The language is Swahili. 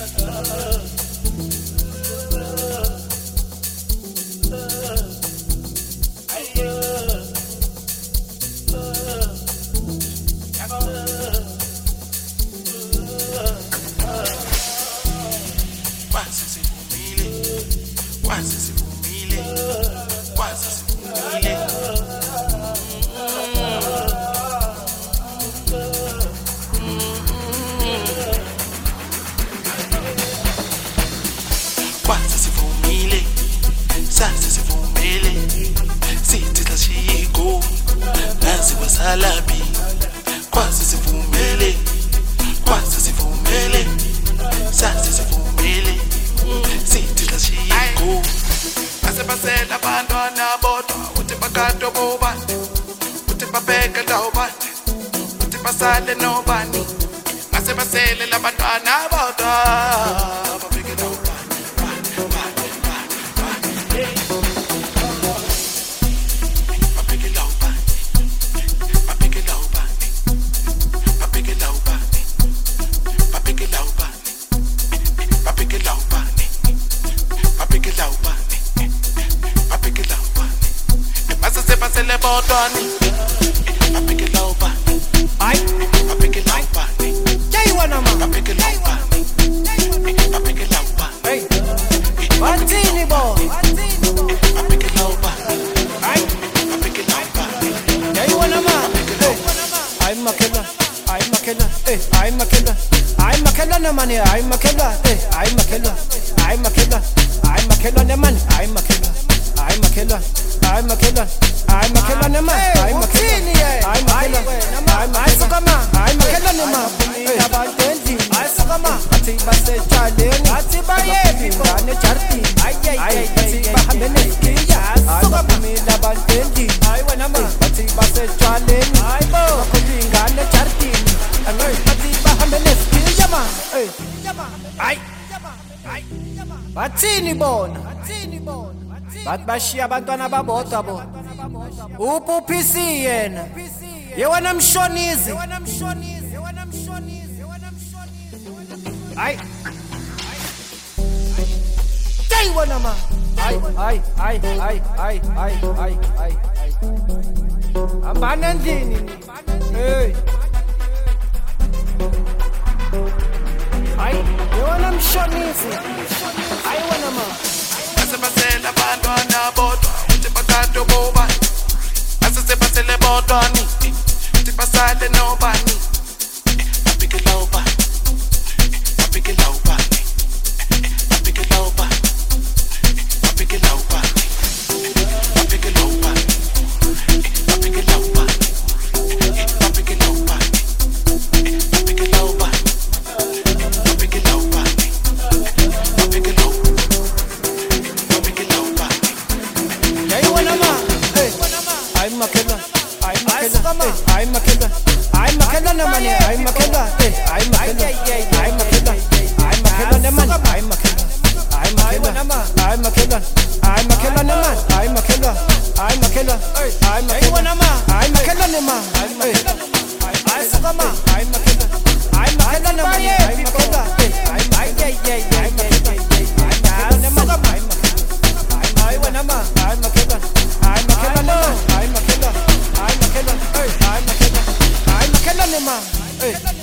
Alabi, quase se fumele, sase se fumele, sithi la shiko. Ase basela abantwana bodwa, uthi bakato bobani, uthi babheke lawubani, uthi basale nobani. Ase basele labantwana bodwa, babheke lawubani. Pasele botoni, I pick it low bani. I pick it low bani. Jai wanama. I pick it low bani. I pick it low bani. Hey, Martini boy. I pick it low bani. I pick it low bani. Jai wanama. I'm a killer. I'm a killer. Hey, I'm a killer. I'm a killer no money. I'm a killer. Hey, I'm a killer. I'm a killer. I'm a killer no money. I'm a killer. I'm a killer. I'm a killer. I'm a killer no man. I'm a killer. I'm a killer. I'm a killer. I'm a killer no man. I sukama. Ati base challenge. Ati baye people. Ane charti. Ay ati bahamene kiya. Sukama mi laban tendi. Ay wanama. Ati base challenge. Ay bo. Kutinga ane charti. Ati bahamene kiya ma. Ay. Batini bona. Batbashia abantwana babodwa bo. Upuphisi yena. Yewona mshonizi. Ay. Jai wona ma. Ay. Ambana ndini. Hey. Ay, yewona mshonizi. Ay wona ma. Basela abantwana bodwa, uthi bakato bobani. Ase basele botoni, uthi basale nobani. I pick it low bani. I pick it low bani. I pick it low bani. I pick it low bani. I pick it low bani. I pick it low bani. I pick it low bani. I pick it low bani. I pick it low bani. I pick it low. I'm a killer. I'm a killer. I'm a killer. I'm a killer no money. I'm a killer. I'm a killer. I'm a killer. I'm a killer no money. I'm a killer. I'm a killer. I'm a killer. I'm a killer no man. I'm a killer. I'm a killer. I'm a killer. I'm a killer no man. I'm a killer. I'm a killer. I'm a killer no money. I'm a killer. I'm a killer. I'm a killer no man. I'm a killer no man. Hey.